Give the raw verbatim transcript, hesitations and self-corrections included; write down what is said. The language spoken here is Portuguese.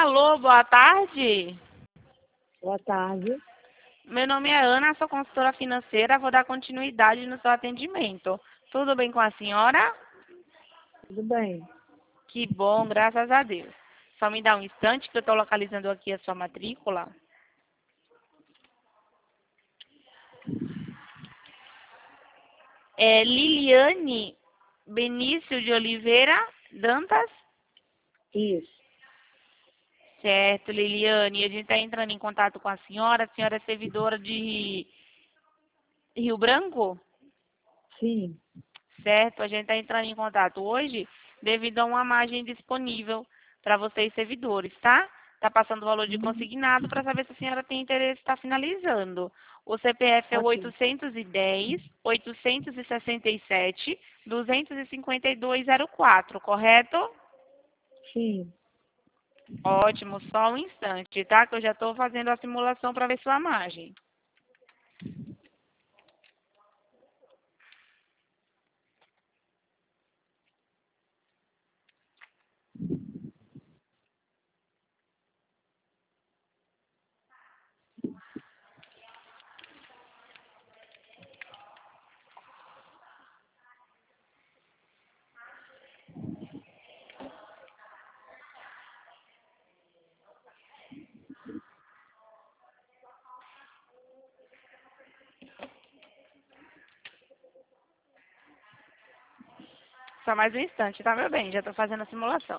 Alô, boa tarde. Boa tarde. Meu nome é Ana, sou consultora financeira. Vou dar continuidade no seu atendimento. Tudo bem com a senhora? Tudo bem? Que bom, graças a Deus. Só me dá um instante que eu estou localizando aqui a sua matrícula. É Liliane Benício de Oliveira Dantas? Isso. Certo, Liliane. A gente está entrando em contato com a senhora. A senhora é servidora de Rio Branco? Sim. Certo, a gente está entrando em contato hoje devido a uma margem disponível para vocês servidores, tá? Está passando o valor de Hum, consignado para saber se a senhora tem interesse em estar finalizando. O C P F é o ok. oitocentos e dez, oitocentos e sessenta e sete, duzentos e cinquenta e dois zero quatro, correto? Sim. Ótimo, só um instante, tá? Que eu já estou fazendo a simulação para ver sua margem. Só mais um instante, tá, meu bem? Já estou fazendo a simulação.